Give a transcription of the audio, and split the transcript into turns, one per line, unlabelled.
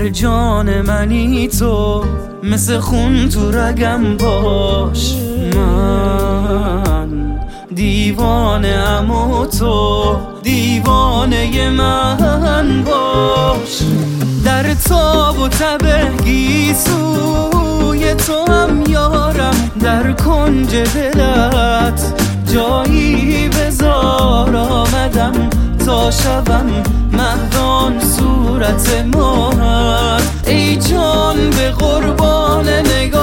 در جان منی تو، مثل خون تو رگم باش. من دیوانه ام و تو دیوانه من باش. در تاب و تب گیسوی تو هم یارم، در کنج دلت جایی بذار. آمدم تا شوم مهدان صورت ماهت، ای جان به قربان نگاه